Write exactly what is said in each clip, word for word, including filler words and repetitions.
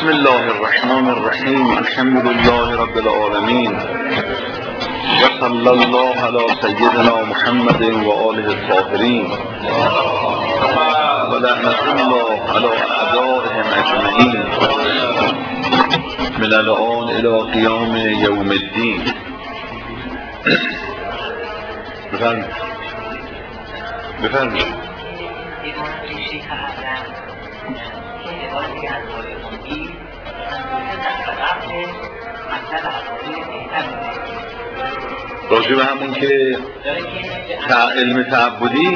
بسم الله الرحمن الرحیم. الحمد لله رب العالمین و صلی الله علی سیدنا محمد و آله الطاهرین و لعنت الله علی اعدائهم اجمعین من الآن الی قیام یوم الدین. بفرمایید بفرمایید. راجع به همون که علم تعبدی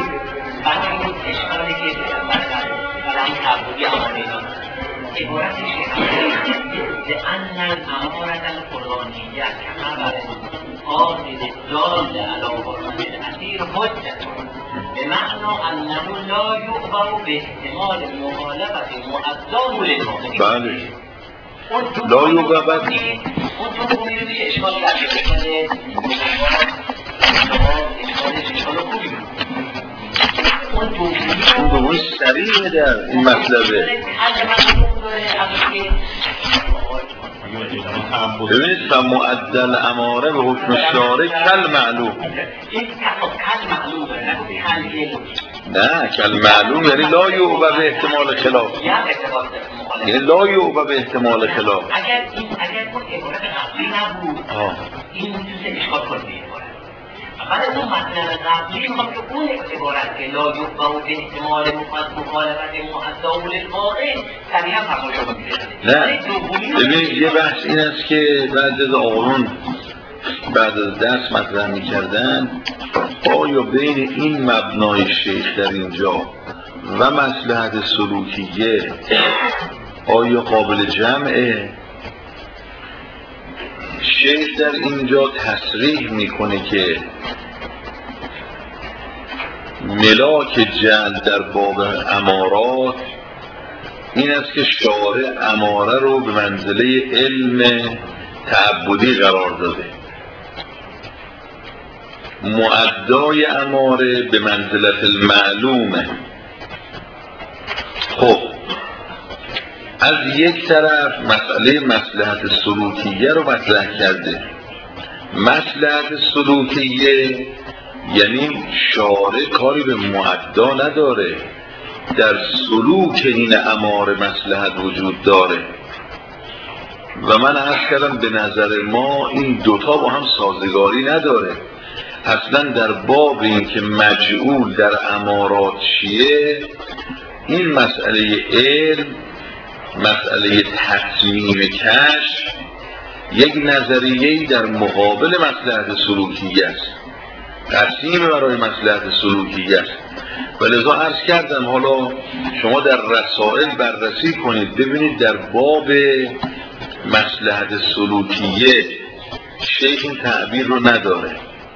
لأن الأمارة القرآنية كما قاصد الدال على قرآن الأثير حجة بمعنى أنه لا يؤبر باحتمال المخالفة مؤداه للمؤمنين. بله لا يؤبر اون تو میره میشه اشکال کرده اون دومون سریعه در این مطلبه. ببینید و معدل اماره به حکم شارع کل معلوم. نه کل معلوم یعنی لا یعبه به احتمال خلاف، یعنی لا یعبه به احتمال خلاف. اگر این اگر اون عبارت قبلی نبود این میتونه اشکال کنه. بعد از اون مطلب قبلی میخوام که اون عبارت که لا یعبه به احتمال مخالفت مؤداه للواقع صریحا فرمایش رو میده. نه ببینید یه بحث این است که بعد از آقایون بعد از درس مطرح میکردن آیا بین این مبنای شیخ در اینجا و مصلحت سلوکیه آیا قابل جمعه؟ شیخ در اینجا تصریح میکنه که ملاک جعل در باب امارات این است که شارع اماره رو به منزله علم تعبدی قرار داده، مؤدای اماره به منزلت المعلومه. خب از یک طرف مسئله مصلحت سلوکیه رو مطرح کرده. مصلحت سلوکیه یعنی شارع کاری به مؤدا نداره، در سلوک این اماره مصلحت وجود داره و من عرض کردم به نظر ما این دوتا با هم سازگاری نداره. اصلا در باب این که مجعول در امارات چیه، این مسئله علم مسئله تطمیم کشف یک نظریه‌ای در مقابل مصلحت سلوکیه است، تصمیم برای مصلحت سلوکیه است. و لذا عرض کردم حالا شما در رسائل بررسی کنید ببینید در باب مصلحت سلوکیه شیخ این تعبیر رو نداره،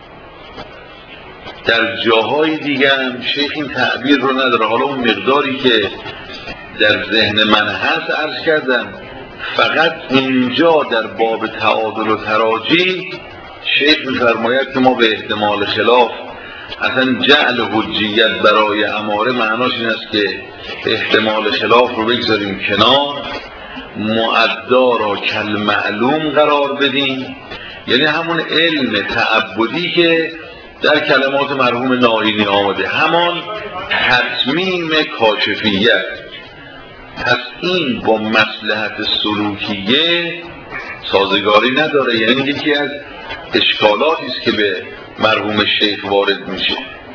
در جاهای دیگه هم شیخ این تعبیر رو نداره. حالا اون مقداری که در ذهن من هست عرض کردم، فقط اینجا در باب تعادل و تراجی شیخ می‌فرماید که ما به احتمال خلاف اصلا جعل حجیت برای اماره معناش این است که احتمال خلاف رو بگذاریم کنار، مؤدا را کل معلوم قرار بدیم، یعنی همون علم تعبدی که در کلمات مرحوم ناینی آمده، همان تطمیم کاشفیت. پس این با مصلحت سلوکیه سازگاری نداره، یعنی یکی از اشکالاتی است که به مرحوم شیخ وارد میشه.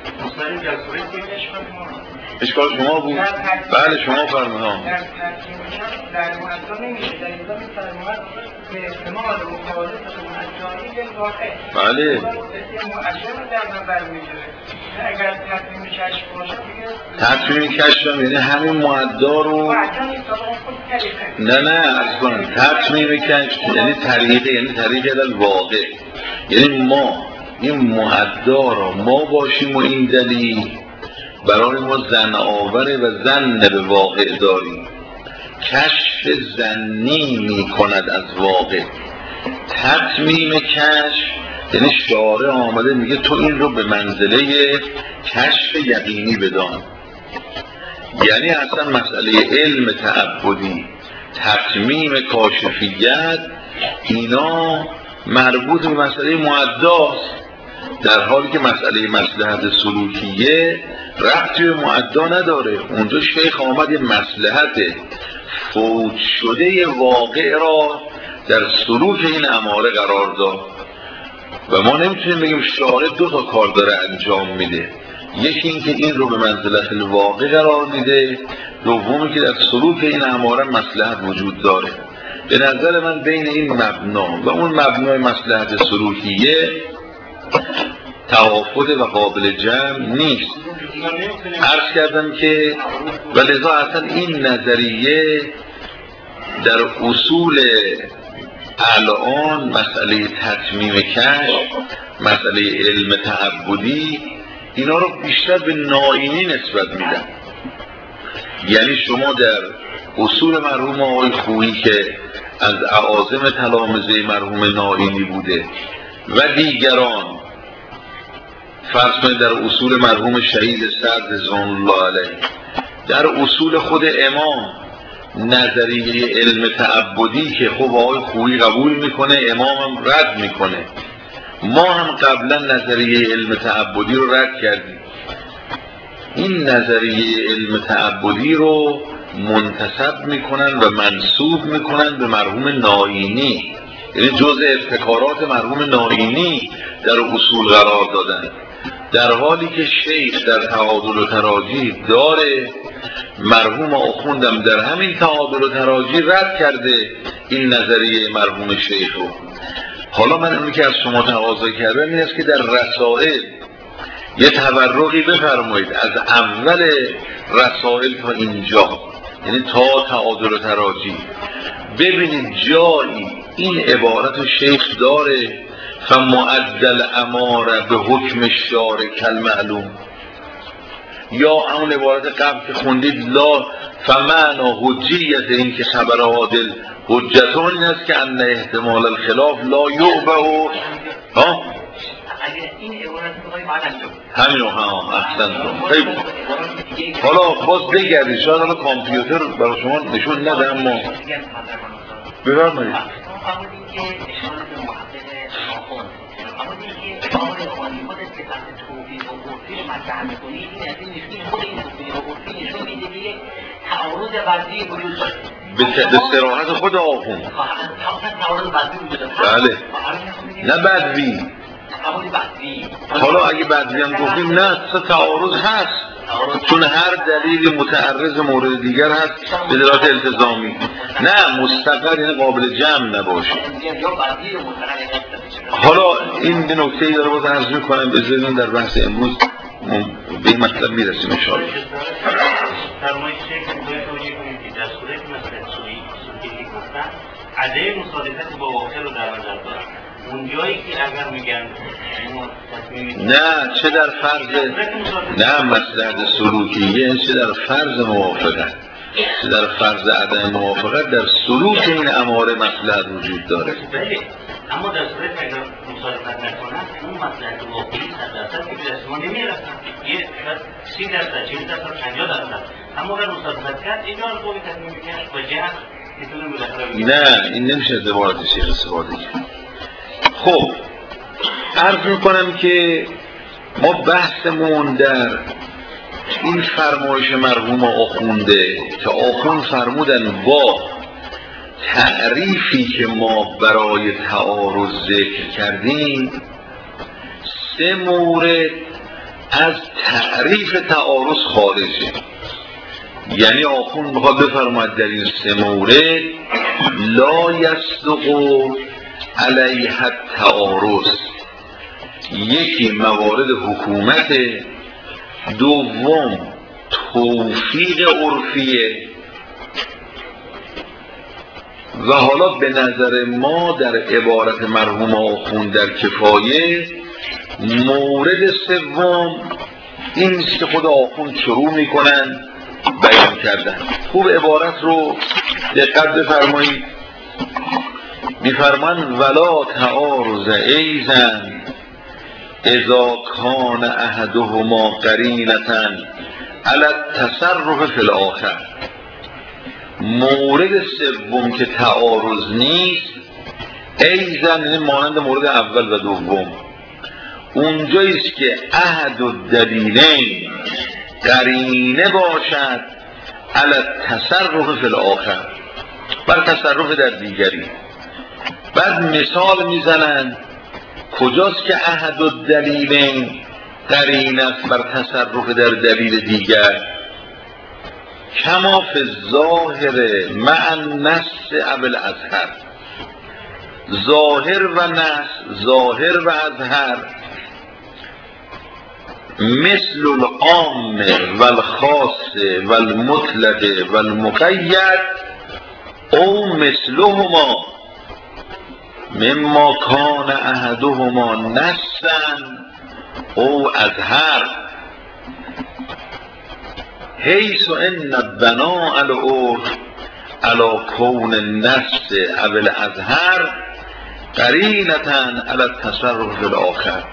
اشکال شما بود؟ بله شما فرمودید. در مؤدا نمیشه، در اینجا میفرماید به احتمال مخالفت مجانی للواقع. بله. مؤشر در نظر میگیره. اگر تصمیم کشف باشه تصمیم کشف یعنی همین مؤدا رو نه نه از کنم تصمیم کشف یعنی طریقه یعنی طریقه الواقع، یعنی ما این مؤدا را ما باشیم و این دلیل برای ما ظن آوره و ظن به واقع داریم، کشف ظنی می کند از واقع. تطمیم کشف یعنی شارع آمده میگه تو این رو به منزله کشف یقینی بدان، یعنی اصلا مسئله علم تعبدی تتمیم کاشفیت، اینا مربوط به مسئله معداست، در حالی که مسئله مصلحت سلوکیه ربطی به معدا نداره. اونجا شیخ آمد یه مصلحت فوت شده واقع را در سلوک این اماره قرار داد و ما نمیتونیم بگیم شارع دو تا کار داره انجام میده، یکی این که این رو به منزلت الواقع قرار میده، دومی که در سلوک این اماره مصلحت وجود داره. به نظر من بین این مبنا و اون مبنای مصلحت سلوکیه توافت و قابل جمع نیست. عرض کردم که ولذا اصلا این نظریه در اصول الان مسئله تتمیم کشف، مسئله علم تعبدی، اینا رو بیشتر به نائینی نسبت میدن. یعنی شما در اصول مرحوم آقای خویی که از اعاظم تلامذه مرحوم نائینی بوده و دیگران، فرض کنید در اصول مرحوم شهید سعد رضوان الله علیه، در اصول خود امام نظریه علم تعبدی که خب آقای خویی قبول میکنه، امام هم رد میکنه، ما هم قبلا نظریه علم تعبدی رو رد کردیم. این نظریه علم تعبدی رو منتسب میکنن و منسوب میکنن به مرحوم نائینی، یعنی جزء ابتکارات مرحوم نائینی در اصول قرار دادن، در حالی که شیخ در تعادل و تراجیح داره. مرحوم آخوندم در همین تعادل و تراجیح رد کرده این نظریه مرحوم شیخ رو. حالا من اونی که از شما تقاضا کردم این است که در رسائل یه تبرقی بفرمایید از اول رسائل تا اینجا، یعنی تا تعادل و تراجیح، ببینید جایی این عبارت و شیخ داره فمعدل اماره به حکم شارع کالمعلوم، یا اون عبارت قبل که خوندید لا فمعنا حجیت این که خبر عادل حجتون این است که ان احتمال الخلاف لا یعبه. ها این عبارت بخواهی بعد انجام همینو ها احسن خیلی. حالا باز بگردید، شاید حالا کامپیوتر برای شما نشون نده، اما بفرمایید. به صراحت خود آخون بله، نه بدوی. حالا اگه بدوی هم گفتیم نه، تعارض هست، چون هر دلیل متعرض مورد دیگر هست به دلالت التزامی، نه مستقر، یعنی قابل جمع نباشه. حالا این نکته ای داره باز عرض میکنم، بذاریم در بحث امروز به این مطلب میرسیم انشاءالله. فرمایش شیخ باید توجیه کنیم که در صورت مثلا سلوکی که گفتن عدم مصادفت با واقع رو در نظر دارن. اون جایی که اگر میگن نه چه در فرض نه مصلحت سلوکیه، چه در فرض موافقت، چه در فرض عدم موافقت، در سلوک این اماره مصلحت وجود داره. بله، اما در صورت اگر مصادفت نکنن اون مصلحت واقعی صد درصد که به دست ما نمیرسن، یه سی درصد، چهل درصد، پنجاه درصد، اما اگر مصادفت کرد اینجا رو قول تطمیم کشف و جهل میتونه بالاخره. نه این نمیشه از عبارت شیخ استفاده کرد. خب عرض میکنم که ما بحثمون در این فرمایش مرحوم آخونده که آخون فرمودن با تعریفی که ما برای تعارض ذکر کردیم سه مورد از تعریف تعارض خارجه. یعنی آخون میخواد بفرماید در این سه مورد لا یصدق علیه التعارض، یکی موارد حکومت، دوم توفیق عرفیه، و حالا به نظر ما در عبارت مرحوم آخون در کفایه مورد سوم این است که خود آخون شروع میکنن بیان کردن. خوب عبارت رو دقت بفرمایید. میفرمان ولا تعارض ایزن اذا کان احدهما قرینة علی التصرف فی الاخر. مورد سوم که تعارض نیست ایزن، یعنی مانند مورد اول و دوم، اونجایی است که احد الدلیلین قرینه باشد علی التصرف فی الاخر، بر تصرف در دیگری. بعد مثال میزنن کجاست که احد الدلیلین قرینه است بر تصرف در دلیل دیگر. کما فی الظاهر مع النص ابی الازهر، ظاهر و نص، ظاهر و اظهر، مثل العام و الخاص و المطلق و المقید او مثلهما مما کان احدهما نصا او اظهر حیث ان بناء العرف علی کون النص او الاظهر قرینة علی التصرف فی الاخر.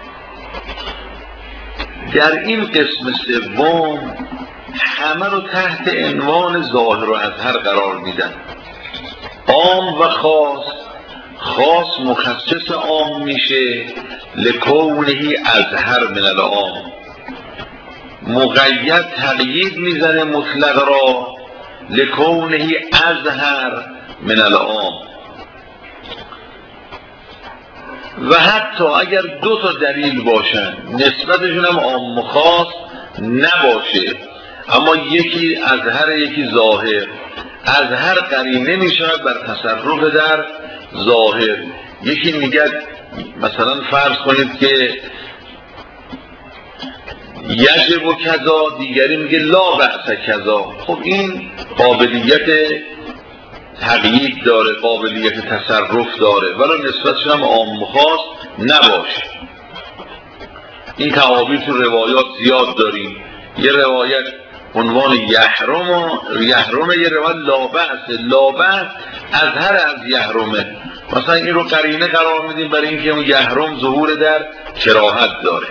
در این قسم سوم همه رو تحت عنوان ظاهر و اظهر قرار میدن، عام و خاص. خاص مخصص عام میشه لکونه اظهر من العام، مقید تقیید میزنه مطلق را لکونه اظهر من العام. و حتی اگر دو تا دلیل باشن نسبتشون هم عام و خاص نباشه، اما یکی اظهر یکی ظاهر، اظهر قرینه میشود بر تصرف در ظاهر. یکی میگه مثلا فرض کنید که یجب و کذا، دیگری میگه لا بأس کذا. خب این قابلیت تقیید داره، قابلیت تصرف داره، ولی نسبتش هم عام و خاص نباشه. این تعابیر تو روایات زیاد داریم. یه روایت عنوان یحرم و یحرم، یه روایت لا بأس، لا بأس اظهر از یحرمه. مثلا این رو قرینه قرار میدیم برای اینکه اون یحرم ظهور در کراهت داره.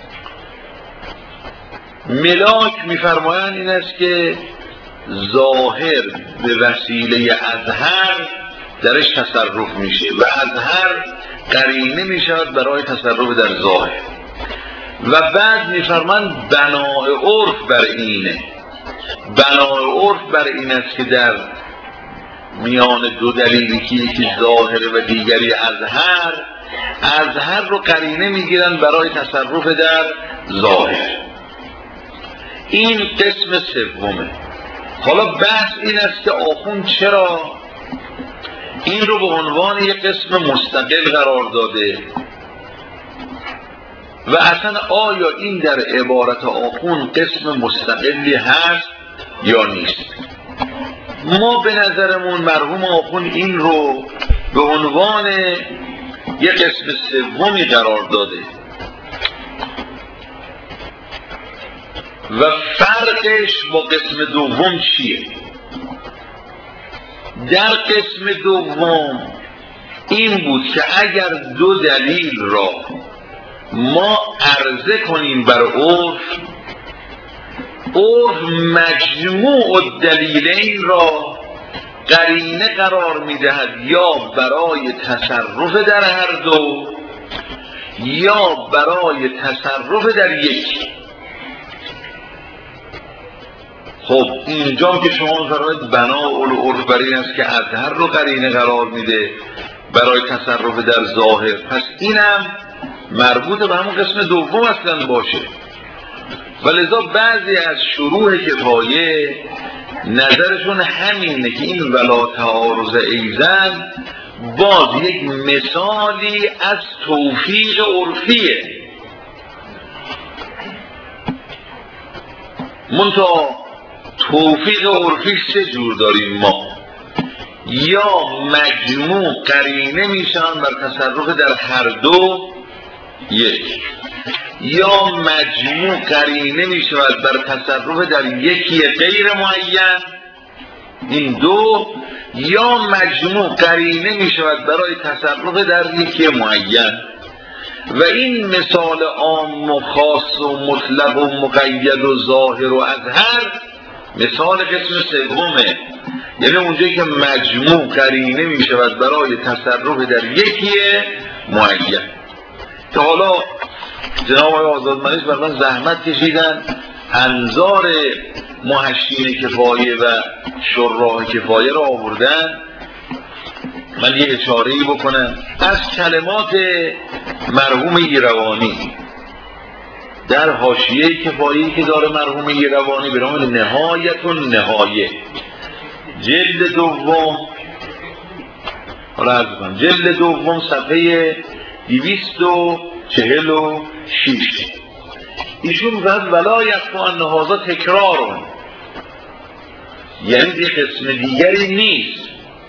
ملاک میفرمایند این است که ظاهر به وسیله اظهر درش تصرف میشه و اظهر قرینه میشود برای تصرف در ظاهر. و بعد میفرمایند بناء عرف بر اینه، بناء عرف بر این است که در میان دو دلیلی که یکی ظاهر و دیگری اظهر، اظهر رو قرینه میگیرن برای تصرف در ظاهر. این قسم سومه. حالا بحث این است که آخوند چرا این رو به عنوان یک قسم مستقل قرار داده و اصلا آیا این در عبارت آخوند قسم مستقلی هست یا نیست. ما به نظرمون مرحوم آخوند این رو به عنوان یک قسم سومی قرار داده و فرقش با قسم دوم چیه؟ در قسم دوم این بود که اگر دو دلیل را ما عرضه کنیم بر عرف، عرف مجموع الدلیلین را قرینه قرار میدهد یا برای تصرف در هر دو یا برای تصرف در یک. خب اینجا که شما فرمایید بناء العرف برای این است که اظهر رو قرینه قرار میده برای تصرف در ظاهر، پس اینم مربوط به همون قسم دوم اصلا باشه. ولذا بعضی از شروح کفایه نظرشون همینه که این ولا تعارض ایزن باز یک مثالی از توفیق عرفیه. منتها توفیق عرفی سه جور داریم ما، یا مجموع قرینه میشن بر تصرف در هر دو یک، یا مجموع قرینه میشود بر تصرف در یکی غیر معین این دو، یا مجموع قرینه میشود برای تصرف در یکی معین. و این مثال عام و خاص و مطلق و مقید و ظاهر و اظهر مثال قسم سومه. یعنی اونجایی که مجموع قرینه می شود برای تصرف در یکی معین. که حالا جناب آقای آزادمنش بر من زحمت کشیدن، انظار محشین کفایه و شراح کفایه را آوردن. من یه اشاره‌ای بکنم از کلمات مرحوم ایروانی در حاشیه کفایه‌ای که داره مرحوم ایروانی به نام نهایت و نهایه، جلد دوم، حالا عرض کنم جلد دوم صفحه دویست و چهل و شش. ایشون فرمود ولا یخفی ان هذا تکرار، یعنی یه قسم دیگری نیست.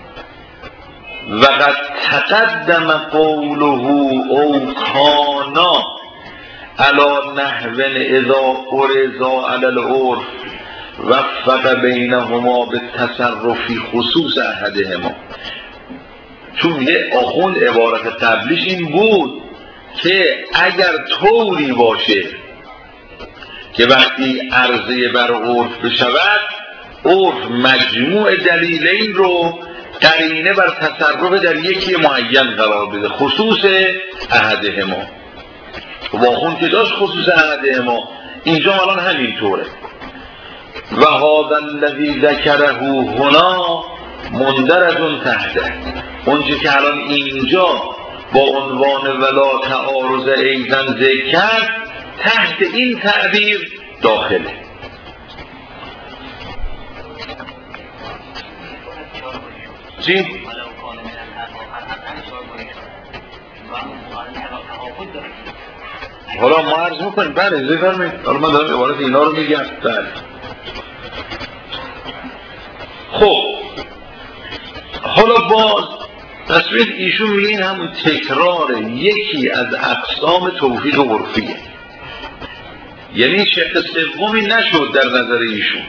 و قد تقدم قوله او کانا علی نحو اذا ارزا علی العرف وفق بینهما به تصرفی خصوص احدهما. چون میگه آخوند عبارت قبلیش این بود که اگر طوری باشه که وقتی عرضه بر عرف بشود، عرف مجموع دلیلین رو قرینه بر تصرف در یکی معین قرار بده، خصوص احدهما. واخون که داشت خصوص احدهما، اینجا الان همین طوره. و هذا الذی ذکره هنا مندرج تحته، اونچه که الان اینجا با عنوان ولا تعارض ایضا ذکر کرد تحت این تعبیر داخله. چی؟ حالا ما عرض میکنیم بله ازای فرمید، حالا من دارم عبارت اینا رو میگم. بله خب حالا باز تصویر ایشون میگه این همون تکرار یکی از اقسام توفیق عرفیه، یعنی شق سومی نشد در نظر ایشون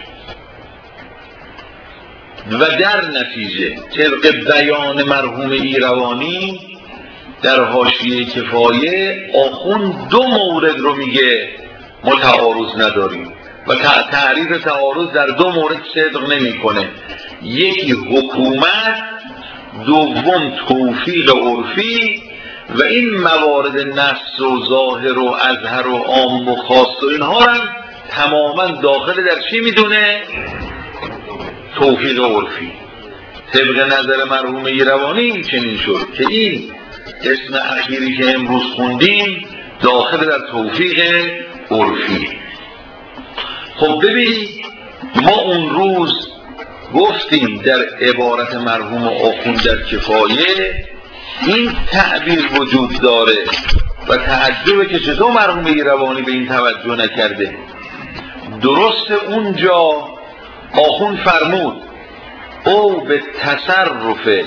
و در نتیجه طبق بیان مرحوم ایروانی در حاشیه کفایه آخوند دو مورد رو میگه ما تعارض نداریم و تعریف تعارض در دو مورد صدق نمیکنه، یکی حکومت، دوم توفیق عرفی. و این موارد نص و ظاهر و اظهر و عام و خاص و اینها هم تماما داخل در چی میدونه؟ توفیق عرفی. طبق نظر مرحوم ایروانی این چنین شد که این اسم اخیری که امروز خوندیم داخل در توفیق عرفی. خب ببینید ما اون روز گفتیم در عبارت مرحوم آخوند در کفایه این تعبیر وجود داره و تعجبه که چطور مرحوم ایروانی به این توجه نکرده. درست اونجا آخوند فرمود او به تصرف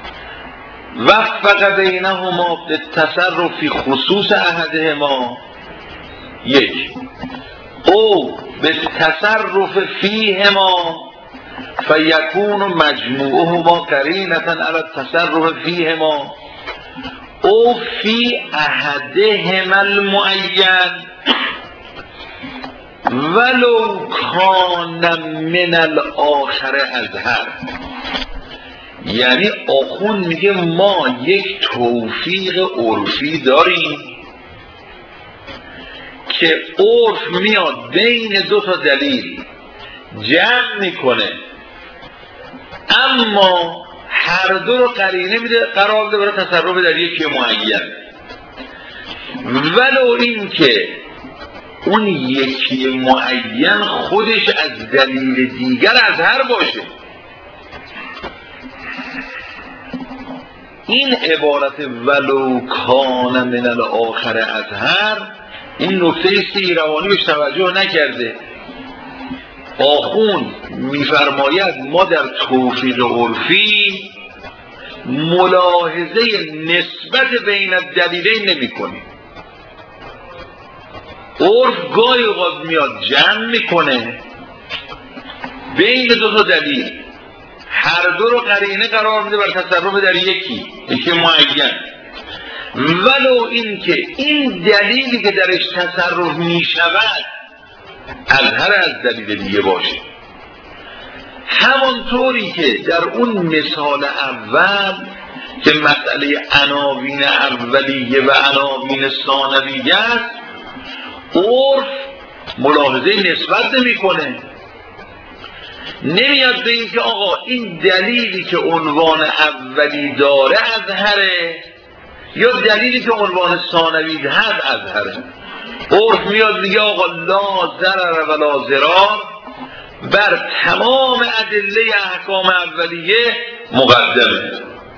وفق بینهما به تصرفی خصوص احدهما، یک او به تصرف فیهما فیکون مجموعهما قرینة علی التصرف فیهما او فی احدهما المعین ولو کان من الاخر اظهر. یعنی آخوند میگه ما یک توفیق عرفی داریم که عرف میاد بین دو تا دلیل جمع میکنه، اما هر دو رو قرینه میده قرار بده برای تصرف در یکی معین، ولو این که اون یکی معین خودش از دلیل دیگر اظهر باشه. این عبارت ولو کان من الاخر اظهر این نکته است که ایروانی بهش توجه نکرده. آخوند میفرماید ما در توفیق عرفی ملاحظه نسبت بین الدلیلین نمی کنیم. عرف گاهی اوقات میاد جمع میکنه بین دو تا دلیل، هر دو رو قرینه قرار میده بر تصرف در یکی یکی معین، ولو این که این دلیلی که درش تصرف میشود اظهر از دلیل دیگه باشه. همانطوری که در اون مثال اول که مسئله عناوین اولیه و عناوین ثانویه است، عرف ملاحظه نسبت نمی کنه، نمیاد به این که آقا این دلیلی که عنوان اولی داره اظهره یا دلیلی که عنوان ثانوی هست اظهره. عرف میاد میگه آقا لا ضرر ولا ضرار بر تمام ادله احکام اولیه مقدمه.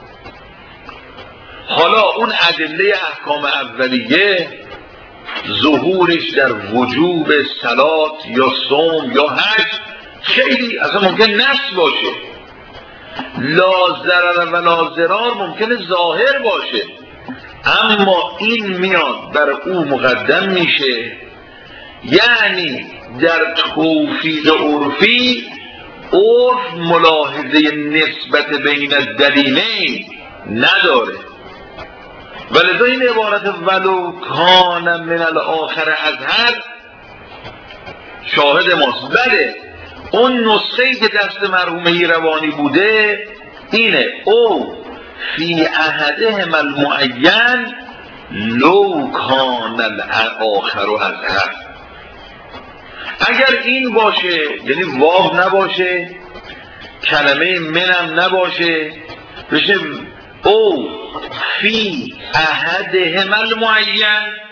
حالا اون ادله احکام اولیه ظهورش در وجوب صلات یا صوم یا حج خیلی اصلا ممکن نص باشه، لا ضرر ولا ضرار ممکنه ظاهر باشه، اما این میاد بر او مقدم میشه. یعنی در توفیق عرفی عرف ملاحظه نسبت بین الدلیلین نداره، ولذا این عبارت ولو کان من الاخر اظهر شاهد ماست. بله اون نسخه‌ای که دست مرحوم ایروانی بوده اینه او فی احدهم المعین لو کان الاخر اظهر. اگر این باشه یعنی واو نباشه، کلمه منم نباشه، بشه او فی احدهم المعین،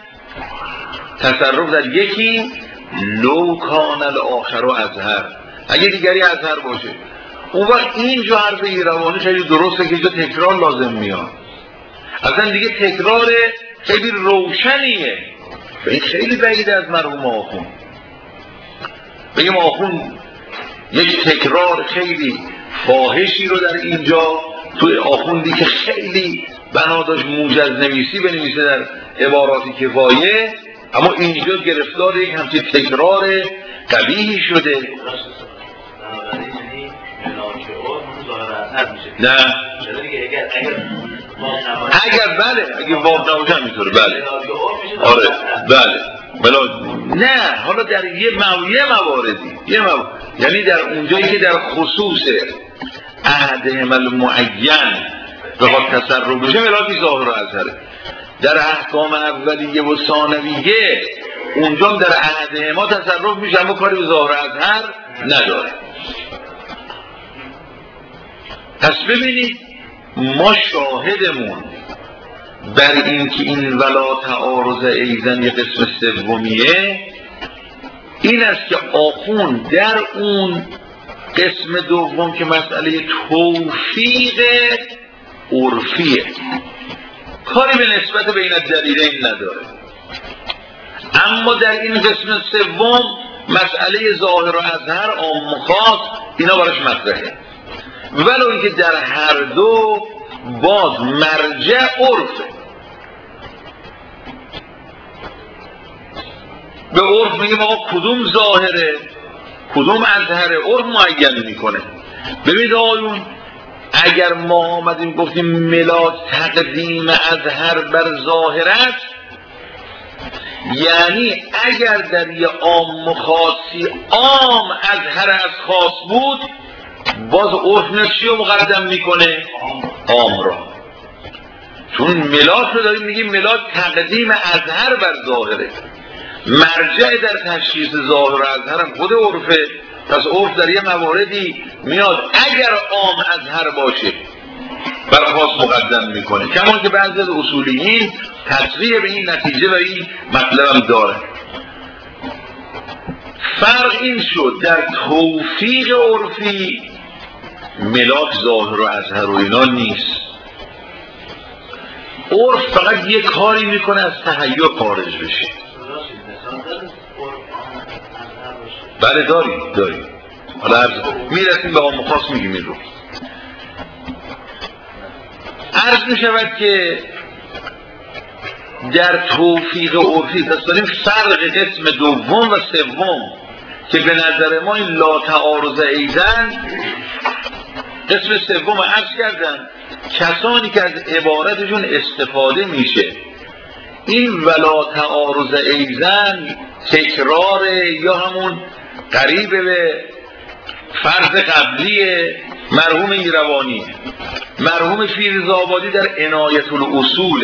تصرف در یکی، لو کان الاخر اظهر، اگه دیگری اظهر باشه. اون وقت اینجا حرف ایروانی خیلی درسته که اینجا تکرار لازم میاد، اصلا دیگه تکرار خیلی روشنیه. این خیلی بعید از مرحوم آخوند، بگیم آخوند یک تکرار خیلی فاحشی رو در اینجا توی آخوندی که خیلی بنا داشت موجز نویسی بنویسه در عبارات کفایه، اما اینجا گرفتار یک همچین تکرار قبیحی شده. نه اگر بله اگر واو نباشه همینطوره، بله آره بله بلا نه. حالا در یه مویه مواردی یه موارد، یعنی در اونجایی که در خصوص احدهم المعین بخواد تصرف بشه ملاکی ظاهر و اظهره. در احکام اولیه و ثانویه اونجا در احدهما تصرف میشه اما کاری به ظاهر و اظهر نداره. پس ببینید ما شاهدمون بر این که این ولا تعارض ایزن یه قسم سومیه این است که آخوند در اون قسم دوم که مسئله توفیق عرفیه کاری به نسبت بین دلیلین نداره، اما در این قسم سوم مسئله ظاهر و اظهر عام و خاص اینا براش مطرحه، ولو اینکه در هر دو باز مرجع عرفه. به عرف میگیم آقا کدوم ظاهره کدوم اظهره، عرف معین میکنه. ببینید آقایون اگر ما آمدیم گفتیم ملاک تقدیم اظهر بر ظاهر است، یعنی اگر در یه عام و خاصی عام اظهر از خاص بود باز عرف نشی رو مقدم میکنه عام را، چون ملاک رو داریم میگیم ملاک تقدیم اظهر بر ظاهره، مرجع در تشخیص ظاهر و اظهر هم خود عرفه. پس عرف در یه مواردی میاد اگر عام اظهر باشه بر خاص مقدم میکنه، کما که بعضی از اصولیین تصریح به این نتیجه و این مطلب هم داره. فرق این شد در توفیق عرفی ملاک ظاهر و اظهر و اینا نیست. عرف فقط یه کاری میکنه از تهیع خارج بشه. بله داریم داریم حالا عرض میرسیم به عام خاص میگیم این رو. عرض میشود که در توفیق عرفی پس داریم فرق قسم دوم و سوم که به نظر ما این لا تعارض ایزن، قسم سوم عرض کردن کسانی که از عبارتشون استفاده میشه این ولا تعارض ایزن تکرار یا همون قریب به فرض قبلی مرحوم ایروانی، مرحوم فیروزآبادی در عنایت الاصول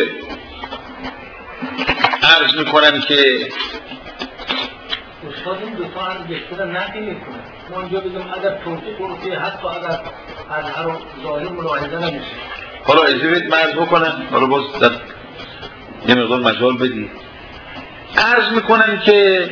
عرض میکنن که استاد این دو تا هم یکتر نفی میکنه. ما اینجا بگم اگر توفیق عرفی حتی اگر از هر ظاهر ملاحظه نمیشه. حالا اجازه بدید من عرض بکنم، حالا باز در یه مقدار مجال بدید. عرض میکنم که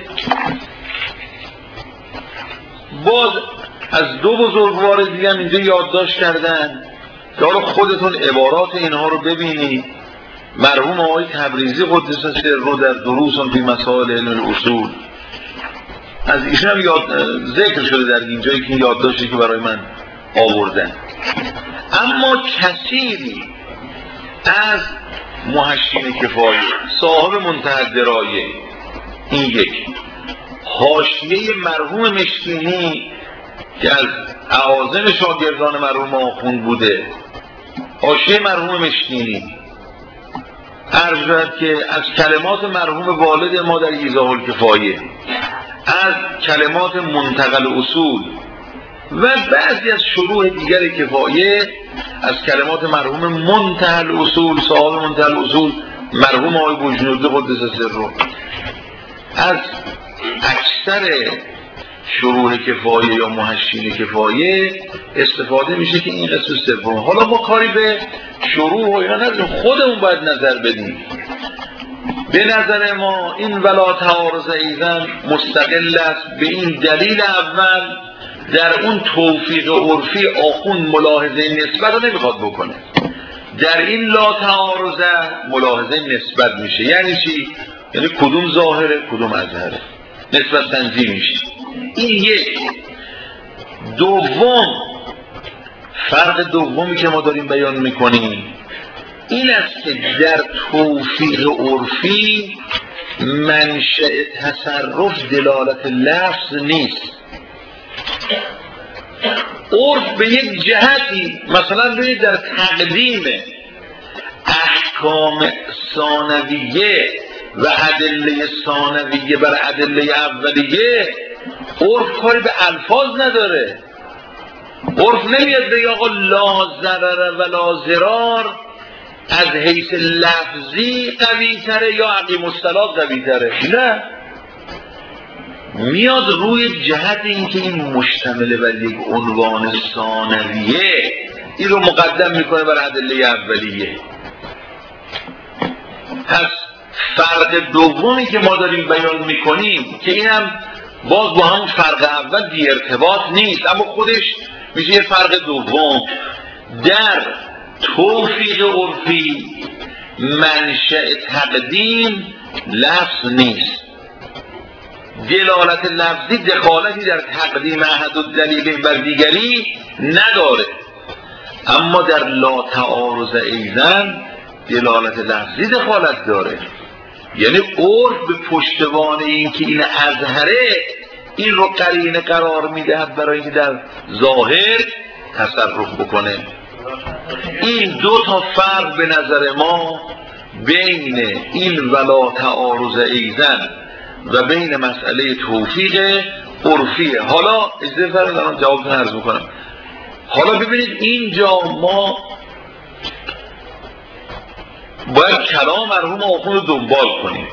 باز از دو بزرگوار دیگه هم اینجا یادداشت کردن که حالا خودتون عبارات اینها رو ببینید. مرحوم آقای تبریزی قدس سره در دروسون فی مسائل علم الاصول، از ایشون هم یاد ذکر شده در اینجایی که یادداشتی که برای من آوردن. اما کثیری از محشین کفایه، صاحب منتهی الدرایه، این یک حاشیه مرحوم مشکینی که از اعاظم شاگردان مرحوم آخوند بوده، حاشیه مرحوم مشکینی عرض شد که از کلمات مرحوم والد ما در ایضاح الکفایه، از کلمات منتقل اصول و بعضی از شروح دیگر کفایه، از کلمات مرحوم منتهی اصول، صاحب منتهی اصول مرحوم آقای بوجنوردی قدس سره، از اکثر شروح کفایه یا محشین کفایه استفاده میشه که این قسم سوم. حالا ما کاری به شروح و اینا نداریم، خودمون باید نظر بدیم. به نظر ما این ولا تعارض ایضا مستقل است به این دلیل اول، در اون توفیق عرفی آخوند ملاحظه نسبت رو نمیخواد بکنه، در این لا تعارض ملاحظه نسبت میشه. یعنی چی؟ یعنی کدوم ظاهره کدوم اظهره، نسبت تنظیم میشه. این یک. دوم، فرق دومی که ما داریم بیان میکنیم این است که در توفیق عرفی منشأ تصرف دلالت لفظ نیست. عرف به یک جهتی، مثلا ببینید در تقدیم احکام ثانویه و ادله ثانویه بر ادله اولیه، عرف کاری به الفاظ نداره. عرف نمیاد بگه آقا لا ضرر ولا ضرار از حیث لفظی قوی تره یا عقیم الصلاة قوی تره، نه، میاد روی جهت اینکه این مشتمل بر یک عنوان ثانویه، این رو مقدم میکنه بر ادله اولیه. پس فرق دومی که ما داریم بیان میکنیم که اینم باز با همون فرق اول بی ارتباط نیست، اما خودش میشه یه فرق دوم. در توفیق عرفی منشأ تقدیم لفظ نیست، دلالت لفظی دخالتی در تقدیم احد الدلیلین بر دیگری نداره. اما در لا تعارض ایضا دلالت لفظی دخالت داره. یعنی عرف به پشتوان این که این اظهره این رو قرینه قرار میدهد برای اینکه در ظاهر تصرف بکنه. این دو تا فرق به نظر ما بین این ولا تعارض ایضا و بین مسئله توفیق عرفیه. حالا اجازه فرمایید الان جوابتون عرض میکنم. حالا ببینید اینجا ما باید کلام مرحوم آخوند رو دنبال کنیم.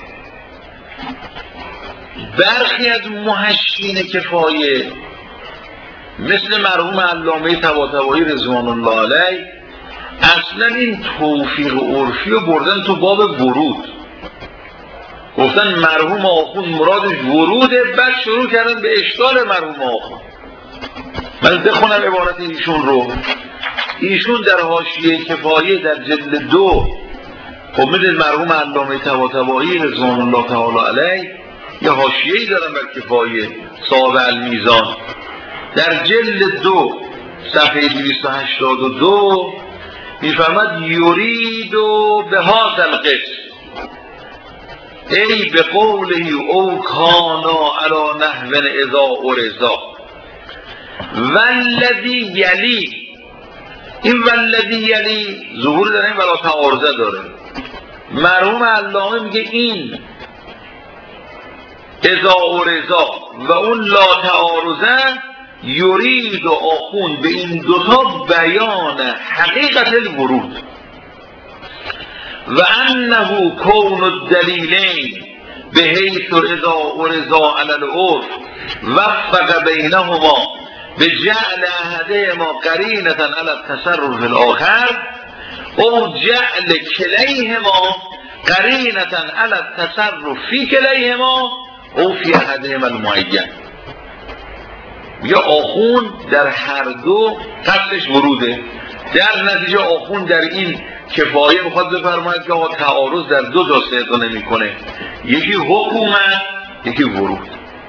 برخی از محشین کفایه مثل مرحوم علامه طباطبایی رضوان الله علیه اصلا این توفیق عرفی رو بردن تو باب ورود، گفتن مرحوم آخوند مرادش وروده، بعد شروع کردن به اشکال مرحوم آخوند. من بخونم عبارت ایشون رو. ایشون در حاشیه کفایه در جلد دو، خب میدونید مرحوم علامه طباطبایی رضوان الله تعالی علیه یه حاشیه‌ای دارن بر کفایه، صاحب المیزان، در جلد دو صفحه دویست و هشتاد و دو میفرماد یورید و به هذا القسم ای به قوله او کانا علی نحو اذا ارزا والذی یلی. این والذی یلی ظهور داره، این ولا تعارضه داره. مرحوم علامه میگه این اذا ارزا و اون لا تعارضه یرید و آخون به این دوتا بیان حقیقت الورود و انه کون الدلیلین به حیث اذا ارزا علی العرف وفق بینهما به جعل احدهما قرینة علی التصرف الاخر او جعل کلیهما قرینة علی التصرف فی کلیهما او فی احدهما المعین. یا آخون در هر دو قصدش وروده، در نتیجه آخون در این کفایه میخواد بفرماید که آقا تعارض در دو جا صدق نمیکنه، یکی حکومت یکی ورود.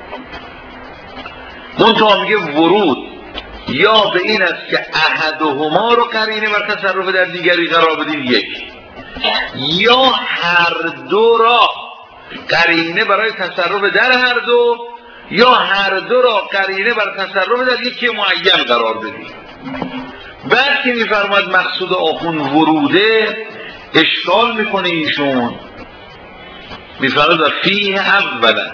منتها میگه ورود یا به این است که احدهما رو قرینه بر تصرف در دیگری قرار بدیم یک، یا هر دو را قرینه برای تصرف در هر دو، یا هر دو را قرینه بر تصرف در یکی معین قرار بدیم. بعد که میفرماید مقصود آخون وروده اشکال میکنه ایشون، میفرماید فیه اولا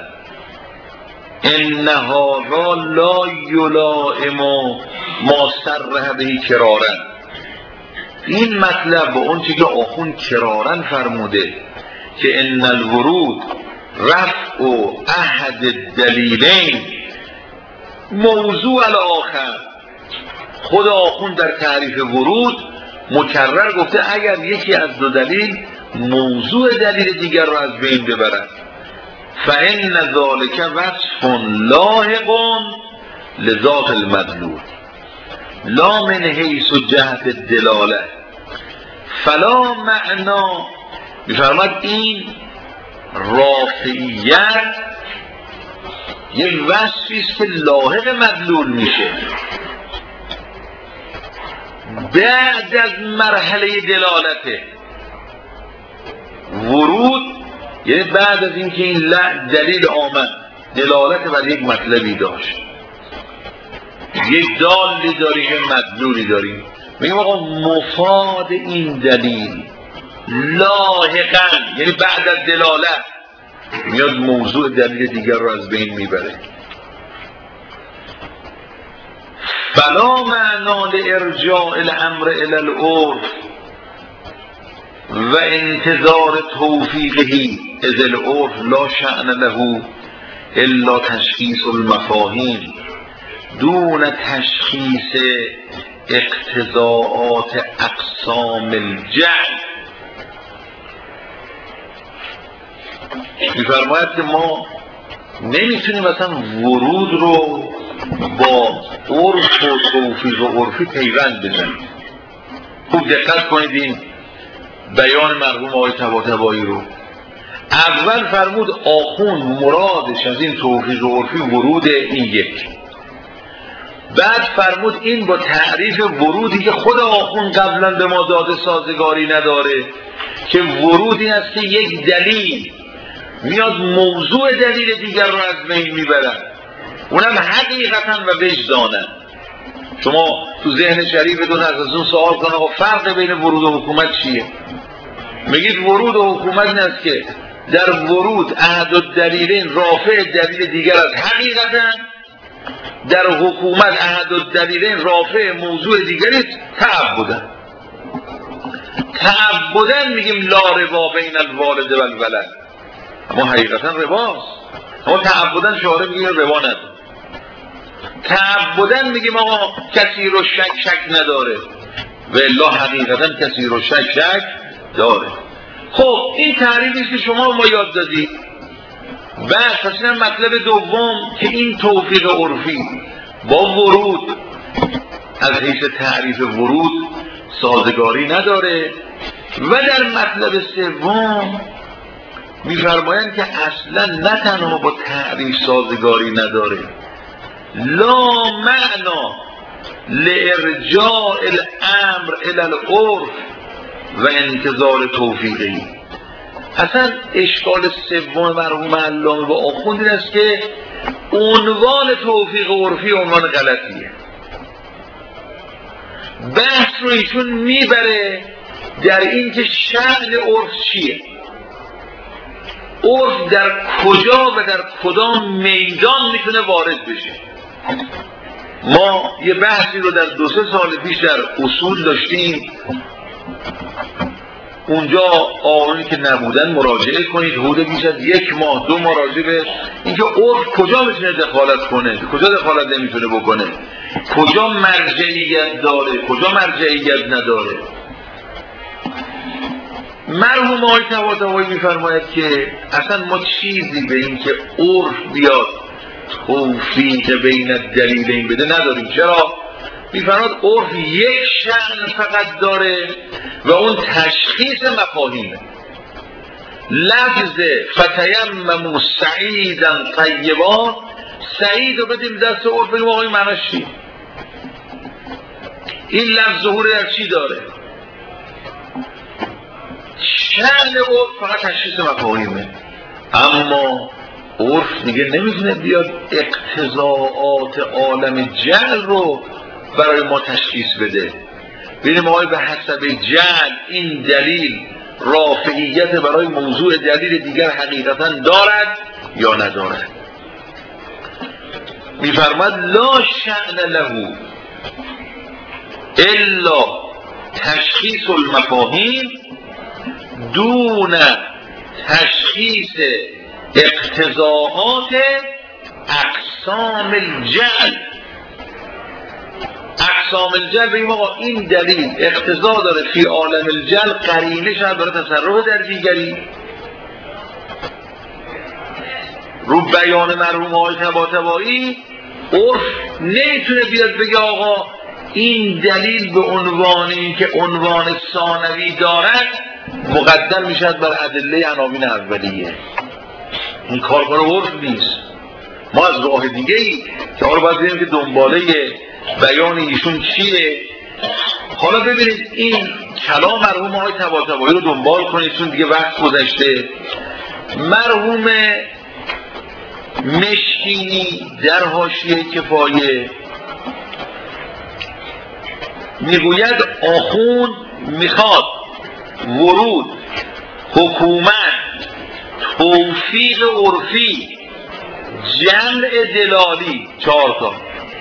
انها را لا یلائم ما صرح به کرارن. این مطلب با اون چی که آخون کرارن فرموده که ان الورود رفع و احد الدلیلین موضوع الاخر، خود آخون در تعریف ورود مکرر گفته اگر یکی از دو دلیل موضوع دلیل دیگر را از بین ببرد فإن ذلك وصف لاحق لذات المدلول لا من حیث جهت الدلاله فلا معنا. میفرماد این رافعیت یک وصفی است که لاحق مدلول میشه بعد از مرحله دلالته. ورود یعنی بعد از اینکه این دلیل آمد دلالت بر یک مطلبی داشت، یک دالی داریم یک مدلولی داریم، میگم آقا مفاد این دلیل لاحقاً یعنی بعد از دلالت میاد موضوع دلیل دیگر رو از بین میبره. فلا معنا لارجاع الامر الى العرف و انتظار توفیقه اذ العرف لا شأن له الا تشخیص المفاهیم دون تشخیص اقتضاءات اقسام الجهل. میفرماید که ما نمیتونیم مثلا ورود رو با عرف و توفیق و عرفی پیوند بزنیم. خوب دقت کنید این بیان مرحوم آقای طباطبایی رو. اول فرمود آخون مرادش از این توفیق و عرفی ورود این یک، بعد فرمود این با تعریف ورودی که خود آخون قبلا به ما داده سازگاری نداره که ورودی است که یک دلیل میاد موضوع دلیل دیگر رو از بین میبرن، اونم حقیقتا و وجدانن. شما تو ذهن شریفتون از اون سوال کنه آقا فرق بین ورود و حکومت چیه؟ میگید ورود و حکومت این است که در ورود احد الدلیلین رافع دلیل دیگر از حقیقتا، در حکومت احد الدلیلین رافع موضوع دیگری تعبدن. تعبدن میگیم لا ربا بین الوالد و الولد، اما حقیقتا رباست. اما تعبدن شعاره میگیم ربا نداره. تعبدن میگیم آقا کسی رو شک شک نداره و الا حقیقتا کسی رو شک شک داره. خب این تعریفی که شما ما یاد دادید. بعد پس این مطلب دوم که این توفیق عرفی با ورود از حیث تعریف ورود سازگاری نداره و در مطلب سوم میفرمایند که اصلا نه تنها با تعریف سازگاری نداره، لا معنا لارجاع الامر الى العرف و انتظار توفیقی. اصلا اشکال سوم مرحوم علامه با آخوند این است که عنوان توفیق عرفی عنوان غلطیه. بحث رو ایشون میبره در این که شأن عرف چیه، عرف در کجا و در کدام میدان میتونه وارد بشه. ما یه بحثی رو در دو سه سال پیش در اصول داشتیم، اونجا آقایونی که نبودن مراجعه کنید، حدود بیش از یک ماه دو ماه راجع به اینکه عرف کجا میتونه دخالت کنه، کجا دخالت نمیتونه بکنه، کجا مرجعیت داره، کجا مرجعیت نداره. مرحوم آقای طباطبایی میفرماید که اصلا ما چیزی به این که عرف بیاد توفیق بین دلیلین بده نداریم. چرا؟ میفرماید عرف یک شأن فقط داره و اون تشخیص مفاهیمه. لفظ فتیمموا سعیدا طیبا، سعید رو بدیم دست عرف بگیم آقای معناش چی؟ این لفظ ظهور در چی داره؟ شأن عرف فقط تشخیص مفاهیمه. اما عرف دیگه نمیتونه بیاد اقتضاعات عالم جعل رو برای ما تشخیص بده. ببینیم آقای به حسب جعل این دلیل رافعیت برای موضوع دلیل دیگر حقیقتا دارد یا ندارد. میفرماد لا شأن له الا تشخیص المفاهیم دون تشخیص اقتضاعات اقسام الجعل. اقسام الجعل بگیم آقا این دلیل اقتضا داره فی عالم الجعل، قرینه شاید برای تصرف در دیگری. رو بیان مرحوم آقای طباطبایی عرف نمیتونه بیاد بگه آقا این دلیل به عنوان این که عنوان ثانوی دارد مقدم میشد بر ادله عناوین اولیه. این کارکار عرف نیست. ما از راه دیگه ای که حالا باید ببینیم که دنباله بیان ایشون چیه. حالا ببینید این کلام مرحوم آقای طباطبایی رو دنبال کنید چون دیگه وقت گذشته. مرحوم مشکینی در حاشیه کفایه میگوید آخوند میخواد ورود حکومت توفیق عرفی جمع دلالی چهار تا.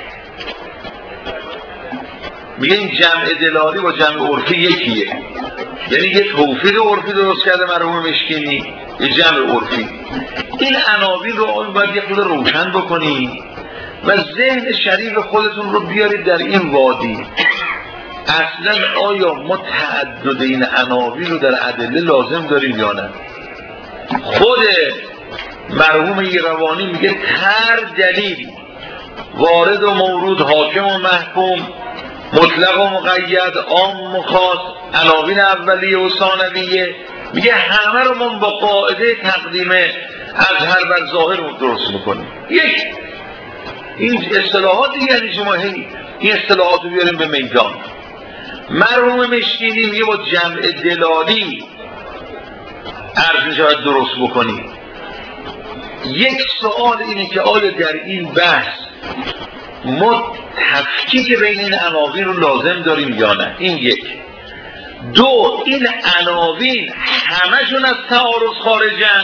میگه این جمع دلالی با جمع عرفی یکیه، یعنی یه توفیق عرفی درست کرده مرحوم مشکینی، یه جمع عرفی. این عناوین رو آن باید یه خود روشن بکنی و ذهن شریف خودتون رو بیارید در این وادی. اصلا آیا ما تعدد این عناوین رو در ادله لازم داریم یا نه؟ خود مرحوم ایروانی میگه هر دلیل وارد و مورود، حاکم و محکوم، مطلق و مقید، عام و خاص، عناوین اولیه و ثانویه، میگه همه رو ما با قاعده تقدیم از هر بر ظاهر درست میکنیم. یک این اصطلاحات دیگه یعنی شما هی این اصطلاحات رو بیاریم به میدان. مرحوم مشکینی میگه با جمع دلالی عرض میشود درست بکنی. یک سوال اینه که آیا در این بحث ما تفکیک بین این عناوین رو لازم داریم یا نه؟ این یک. دو، این عناوین همشون از تعارض خارجن.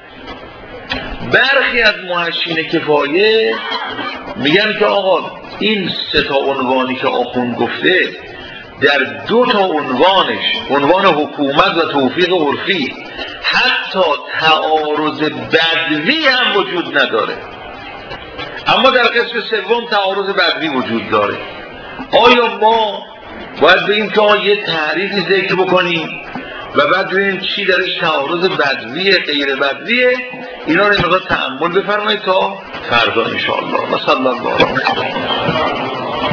برخی از محشین کفایه میگن که آقا این سه تا عنوانی که آخوند گفته در دو تا عنوانش، عنوان حکومت و توفیق عرفی، حتی تعارض بدوی هم وجود نداره، اما در قسم سوم تعارض بدوی وجود داره. آیا ما باید به این که یه تعریفی ذکر بکنیم و بعد ببینیم چی درش تعارض بدویه غیر بدویه؟ اینا رو مقدار تأمل بفرمایید تا فردا انشاءالله. و صلی الله علیه و سلم.